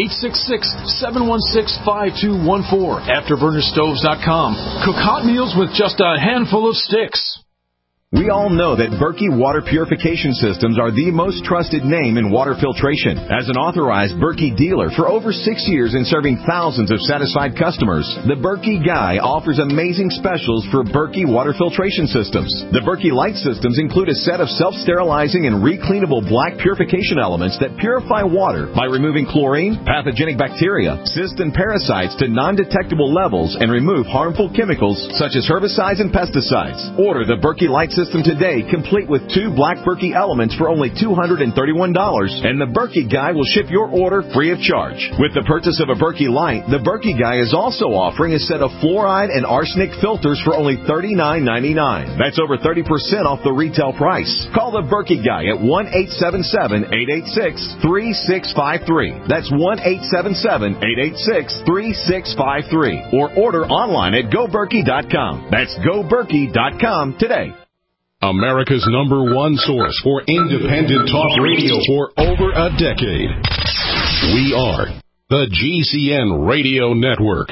866-716-5214. AfterburnerStoves.com. Cook hot meals with just a handful of sticks. We all know that Berkey Water Purification Systems are the most trusted name in water filtration. As an authorized Berkey dealer for over 6 years and serving thousands of satisfied customers, the Berkey Guy offers amazing specials for Berkey Water Filtration Systems. The Berkey Light Systems include a set of self-sterilizing and recleanable black purification elements that purify water by removing chlorine, pathogenic bacteria, cysts, and parasites to non-detectable levels and remove harmful chemicals such as herbicides and pesticides. Order the Berkey Light System today, complete with 2 black Berkey elements for only $231, and the Berkey Guy will ship your order free of charge. With the purchase of a Berkey Light, the Berkey Guy is also offering a set of fluoride and arsenic filters for only $39.99. That's over 30% off the retail price. Call the Berkey Guy at 1-877-886-3653. That's 1-877-886-3653. Or order online at GoBerkey.com. That's GoBerkey.com today. America's #1 source for independent talk radio for over a decade. We are the GCN Radio Network.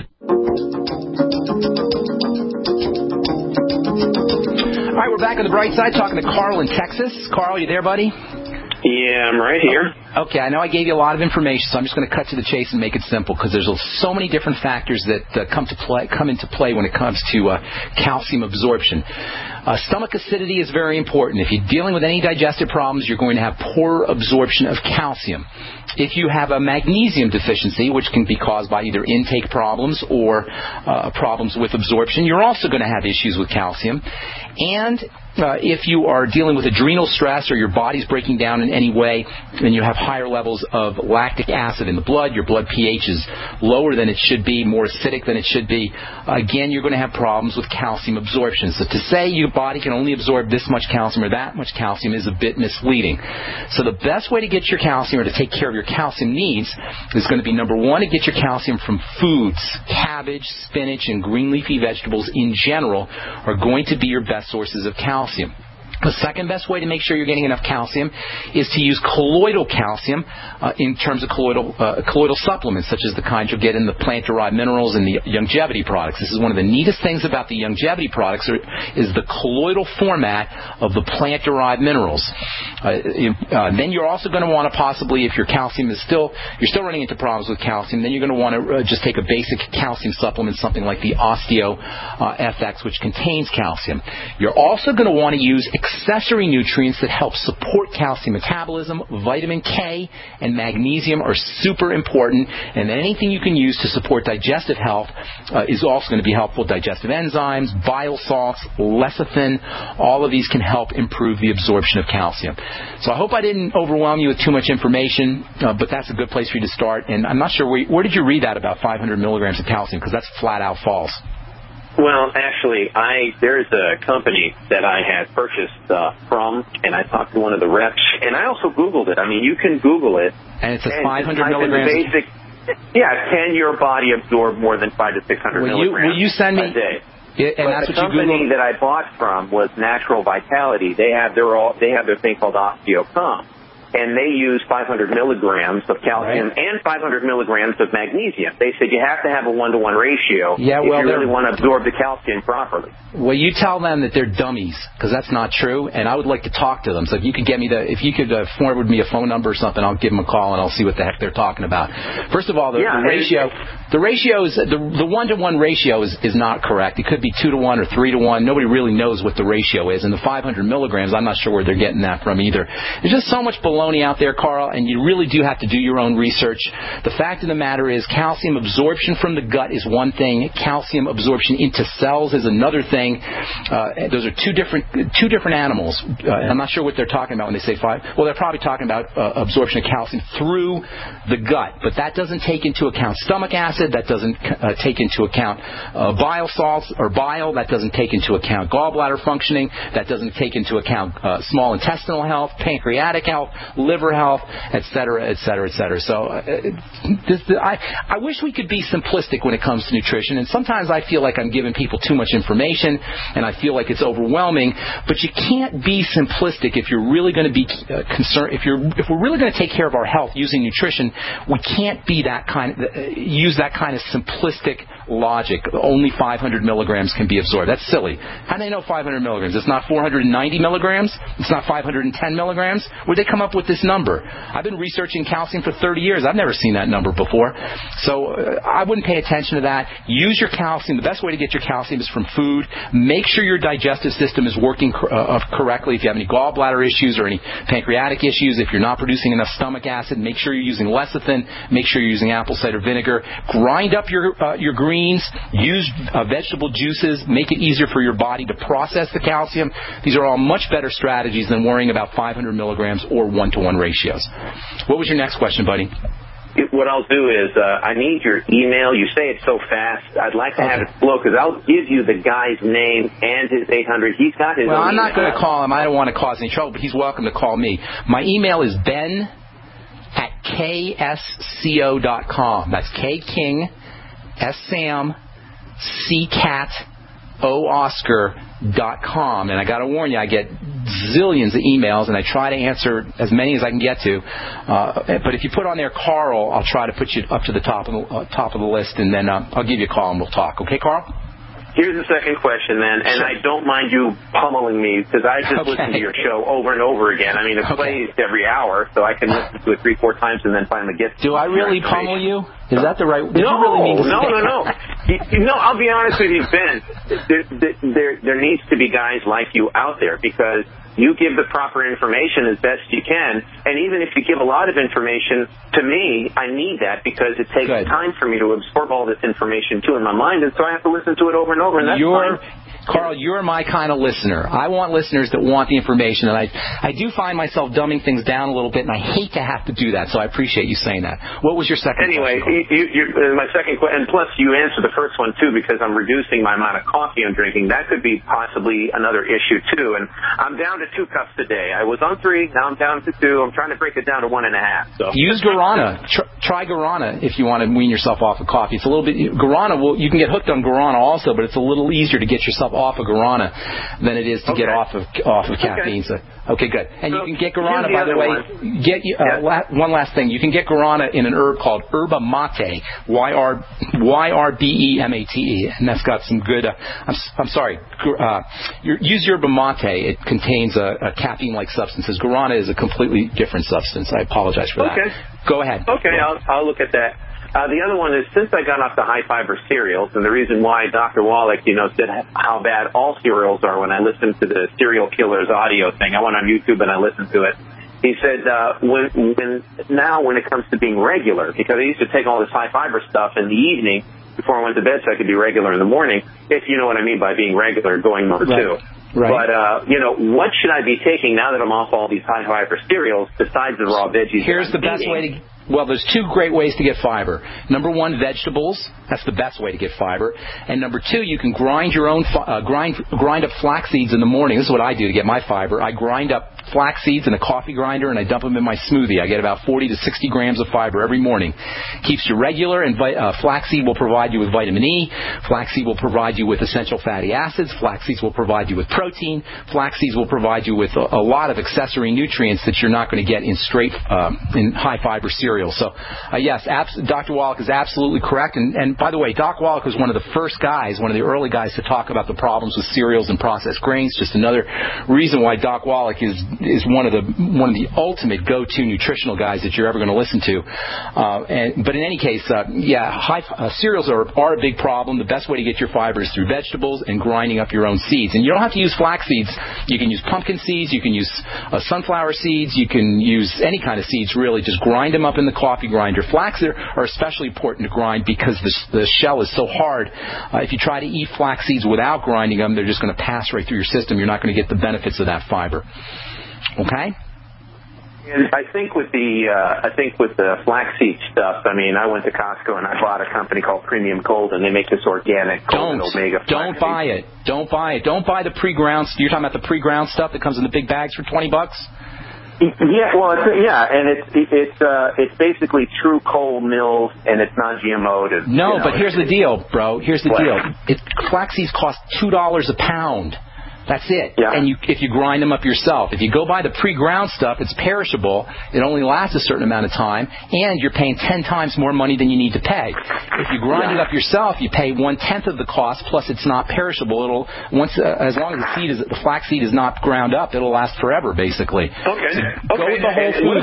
All right, we're back on the bright side talking to Carl in Texas. Carl, you there, buddy? Yeah, I'm right here. Okay, I know I gave you a lot of information, so I'm just going to cut to the chase and make it simple because there's so many different factors that come into play when it comes to calcium absorption. Stomach acidity is very important. If you're dealing with any digestive problems, you're going to have poor absorption of calcium. If you have a magnesium deficiency, which can be caused by either intake problems or problems with absorption, you're also going to have issues with calcium. And if you are dealing with adrenal stress or your body's breaking down in any way, then you have higher levels of lactic acid in the blood, your blood pH is lower than it should be, more acidic than it should be, again, you're going to have problems with calcium absorption. So to say your body can only absorb this much calcium or that much calcium is a bit misleading. So the best way to get your calcium or to take care of your calcium needs is going to be, number one, to get your calcium from foods. Cabbage, spinach, and green leafy vegetables in general are going to be your best sources of calcium. The second best way to make sure you're getting enough calcium is to use colloidal calcium in terms of colloidal supplements, such as the kinds you'll get in the plant-derived minerals and the longevity products. This is one of the neatest things about the longevity products is the colloidal format of the plant-derived minerals. Then you're also going to want to possibly, if your calcium is you're still running into problems with calcium, then you're going to want to just take a basic calcium supplement, something like the Osteo FX, which contains calcium. You're also going to want to use accessory nutrients that help support calcium metabolism. Vitamin K and magnesium are super important, and anything you can use to support digestive health is also going to be helpful. Digestive enzymes, bile salts, lecithin, all of these can help improve the absorption of calcium. So I hope I didn't overwhelm you with too much information, but that's a good place for you to start. And I'm not sure, where did you read that about 500 milligrams of calcium? Because that's flat out false. Well, actually, there's a company that I had purchased from, and I talked to one of the reps, and I also Googled it. I mean, you can Google it. And it says 500 milligrams. Can your body absorb more than 500 to 600 milligrams will you send me, a day? And but the company that I bought from was Natural Vitality. They have their thing called OsteoCalm. and they use 500 milligrams of calcium and 500 milligrams of magnesium. They said you have to have a 1-to-1 ratio if you really want to absorb the calcium properly. Well, you tell them that they're dummies, because that's not true, and I would like to talk to them. So if you could get me forward me a phone number or something, I'll give them a call and I'll see what the heck they're talking about. First of all, the ratio is the 1-to-1 ratio is not correct. It could be 2-to-1 or 3-to-1. Nobody really knows what the ratio is, and the 500 milligrams, I'm not sure where they're getting that from either. There's just so much baloney out there, Carl, and you really do have to do your own research. The fact of the matter is calcium absorption from the gut is one thing. Calcium absorption into cells is another thing. Those are two different animals. I'm not sure what they're talking about when they say 5. Well, they're probably talking about absorption of calcium through the gut, but that doesn't take into account stomach acid. That doesn't take into account bile salts or bile. That doesn't take into account gallbladder functioning. That doesn't take into account small intestinal health, pancreatic health, liver health, et cetera, et cetera, et cetera. So I wish we could be simplistic when it comes to nutrition, and sometimes I feel like I'm giving people too much information, and I feel like it's overwhelming. But you can't be simplistic if you're really going to be concerned. If we're really going to take care of our health using nutrition, we can't be use that kind of simplistic logic. Only 500 milligrams can be absorbed. That's silly. How do they know 500 milligrams? It's not 490 milligrams? It's not 510 milligrams? Where'd they come up with this number? I've been researching calcium for 30 years. I've never seen that number before. So I wouldn't pay attention to that. Use your calcium. The best way to get your calcium is from food. Make sure your digestive system is working correctly. If you have any gallbladder issues or any pancreatic issues, if you're not producing enough stomach acid, make sure you're using lecithin. Make sure you're using apple cider vinegar. Grind up your greens. Use vegetable juices. Make it easier for your body to process the calcium. These are all much better strategies than worrying about 500 milligrams or 1-to-1 ratios. What was your next question, buddy? What I'll do is I need your email. You say it so fast. I'd like to have it flow, because I'll give you the guy's name and his 800. He's got his own I'm not email. going to call him. I don't want to cause any trouble, but he's welcome to call me. My email is ben@ksco.com. That's K King, S Sam, C Cat, O Oscar.com. And I got to warn you, I get zillions of emails, and I try to answer as many as I can get to. But if you put on there Carl, I'll try to put you up to the top of the list, and then I'll give you a call and we'll talk. Okay, Carl? Here's the second question, then, and I don't mind you pummeling me, because I just listen to your show over and over again. I mean, it plays every hour, so I can listen to it 3-4 times and then finally get to it. Do I really pummel you? Is that the right... No, no. I'll be honest with you, Ben. There needs to be guys like you out there, because you give the proper information as best you can, and even if you give a lot of information, to me, I need that, because it takes time for me to absorb all this information, too, in my mind, and so I have to listen to it over and over, and that's fine. Carl, you're my kind of listener. I want listeners that want the information, and I do find myself dumbing things down a little bit, and I hate to have to do that, so I appreciate you saying that. What was your second question? Anyway, my second question, and plus you answered the first one, too, because I'm reducing my amount of coffee I'm drinking. That could be possibly another issue, too, and I'm down to 2 cups a day. I was on 3, now I'm down to 2. I'm trying to break it down to 1.5. So. Use Guarana. Try Guarana if you want to wean yourself off of coffee. It's a little bit... Guarana, you can get hooked on Guarana also, but it's a little easier to get yourself off of Guarana than it is to get off of caffeine. So, okay, good. And you can get Guarana, by the way. One last thing. You can get Guarana in an herb called Yerba Mate, YRBEMATE, and that's got some good. I'm sorry. Use Yerba Mate. It contains a caffeine-like substances. Guarana is a completely different substance. I apologize for that. Okay. Go ahead. Okay, I'll look at that. The other one is, since I got off the high-fiber cereals, and the reason why Dr. Wallach, said how bad all cereals are, when I listened to the Serial Killers audio thing, I went on YouTube and I listened to it. He said, when it comes to being regular, because I used to take all this high-fiber stuff in the evening before I went to bed so I could be regular in the morning, if you know what I mean by being regular, going number 2. Right. But, what should I be taking now that I'm off all these high-fiber cereals besides the raw veggies? Here's the best way to... Well, there's 2 great ways to get fiber. Number 1, vegetables. That's the best way to get fiber. And number 2, you can grind your own grind up flax seeds in the morning. This is what I do to get my fiber. I grind up flax seeds in a coffee grinder, and I dump them in my smoothie. I get about 40 to 60 grams of fiber every morning. Keeps you regular, and flaxseed will provide you with vitamin E. Flaxseed will provide you with essential fatty acids. Flax seeds will provide you with protein. Flax seeds will provide you with a lot of accessory nutrients that you're not going to get in straight, in high-fiber cereal. So, yes, Dr. Wallach is absolutely correct. And by the way, Doc Wallach was one of the first guys, one of the early guys to talk about the problems with cereals and processed grains. Just another reason why Doc Wallach is one of the ultimate go-to nutritional guys that you're ever going to listen to. But in any case, cereals are a big problem. The best way to get your fiber is through vegetables and grinding up your own seeds. And you don't have to use flax seeds. You can use pumpkin seeds. You can use sunflower seeds. You can use any kind of seeds, really. Just grind them up in the coffee grinder. Flax are especially important to grind because the shell is so hard. If you try to eat flax seeds without grinding them, they're just going to pass right through your system. You're not going to get the benefits of that fiber. Okay? And I think with the flaxseed stuff, I mean, I went to Costco and I bought a company called Premium Gold, and they make this organic Golden Omega flaxseed. Don't buy it. Don't buy it. Don't buy the pre-ground. You're talking about the pre-ground stuff that comes in the big bags for $20? Yeah, well, and it's basically true coal mills, and it's non-GMO'd. No, but here's the deal, bro. Here's the deal. Flax seeds cost $2 a pound. That's it. Yeah. And if you grind them up yourself. If you go buy the pre-ground stuff, it's perishable. It only lasts a certain amount of time, and you're paying 10 times more money than you need to pay. If you grind it up yourself, you pay 1/10 of the cost, plus it's not perishable. As long as the flax seed is not ground up, it'll last forever, basically. Okay. So go with the Whole Foods.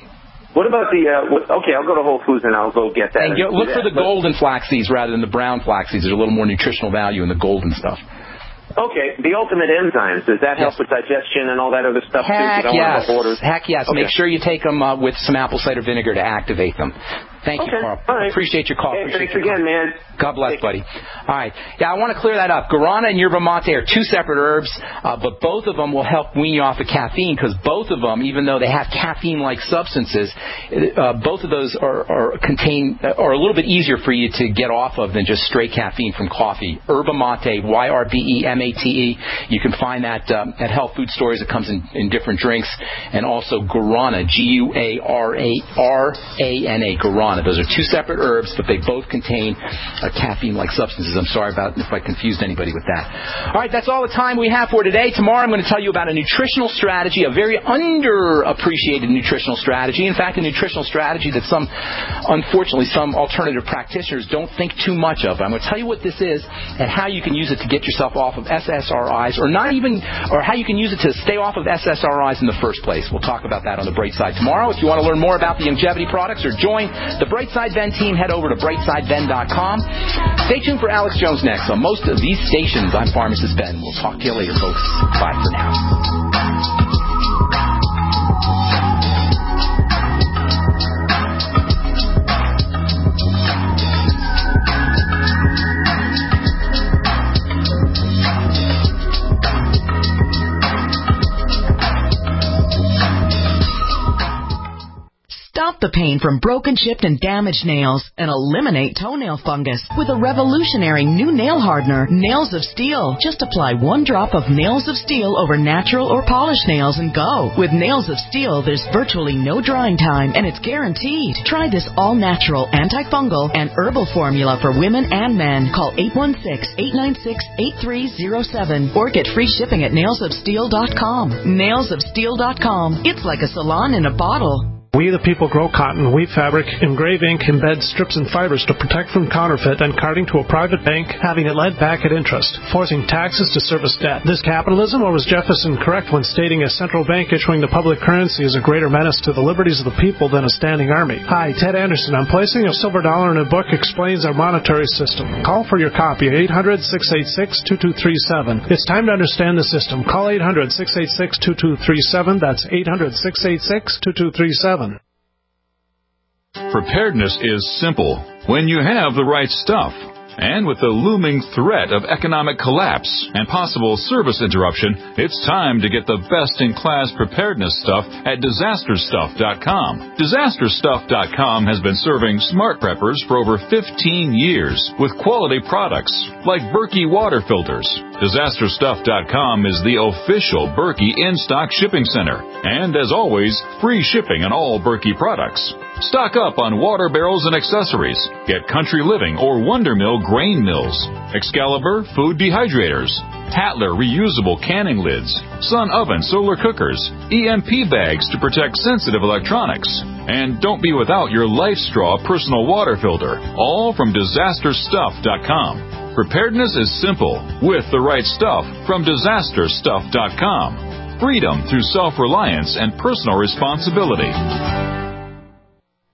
I'll go to Whole Foods and I'll go get that. And look for the golden flax seeds rather than the brown flax seeds. There's a little more nutritional value in the golden stuff. Okay, the ultimate enzymes, does that help with digestion and all that other stuff too? Heck yes. Okay. Make sure you take them with some apple cider vinegar to activate them. Thank you, Carl. All right. Appreciate your call. Hey, thanks again, man. God bless, buddy. All right. Yeah, I want to clear that up. Guarana and yerba mate are two separate herbs, but both of them will help wean you off of caffeine because both of them, even though they have caffeine-like substances, both of those are a little bit easier for you to get off of than just straight caffeine from coffee. Yerba mate, YRBEMATE. You can find that at health food stores. It comes in different drinks. And also guarana, Guarana, guarana. Those are two separate herbs, but they both contain caffeine-like substances. I'm sorry if I confused anybody with that. All right, that's all the time we have for today. Tomorrow I'm going to tell you about a nutritional strategy, a very underappreciated nutritional strategy. In fact, a nutritional strategy that unfortunately, some alternative practitioners don't think too much of. I'm going to tell you what this is and how you can use it to get yourself off of SSRIs, or how you can use it to stay off of SSRIs in the first place. We'll talk about that on the Bright Side tomorrow. If you want to learn more about the Longevity products or join the Brightside Ben team, head over to brightsideben.com. Stay tuned for Alex Jones next on most of these stations. I'm Pharmacist Ben. We'll talk to you later, folks. Bye for now. Stop the pain from broken, chipped, and damaged nails and eliminate toenail fungus with a revolutionary new nail hardener, Nails of Steel. Just apply 1 drop of Nails of Steel over natural or polished nails and go. With Nails of Steel, there's virtually no drying time, and it's guaranteed. Try this all-natural, antifungal, and herbal formula for women and men. Call 816-896-8307 or get free shipping at nailsofsteel.com. Nailsofsteel.com. It's like a salon in a bottle. We the people grow cotton, weave fabric, engrave ink, embed strips and fibers to protect from counterfeit and carting to a private bank, having it lent back at interest, forcing taxes to service debt. This capitalism, or was Jefferson correct when stating a central bank issuing the public currency is a greater menace to the liberties of the people than a standing army? Hi, Ted Anderson. I'm placing a silver dollar in a book explains our monetary system. Call for your copy at 800-686-2237. It's time to understand the system. Call 800-686-2237. That's 800-686-2237. Preparedness is simple when you have the right stuff. And with the looming threat of economic collapse and possible service interruption, it's time to get the best-in-class preparedness stuff at DisasterStuff.com. DisasterStuff.com has been serving smart preppers for over 15 years with quality products like Berkey water filters, DisasterStuff.com is the official Berkey in-stock shipping center. And as always, free shipping on all Berkey products. Stock up on water barrels and accessories. Get Country Living or Wonder Mill grain mills, Excalibur food dehydrators, Tatler reusable canning lids, Sun Oven solar cookers, EMP bags to protect sensitive electronics. And don't be without your LifeStraw personal water filter, all from DisasterStuff.com. Preparedness is simple with the right stuff from DisasterStuff.com. Freedom through self-reliance and personal responsibility.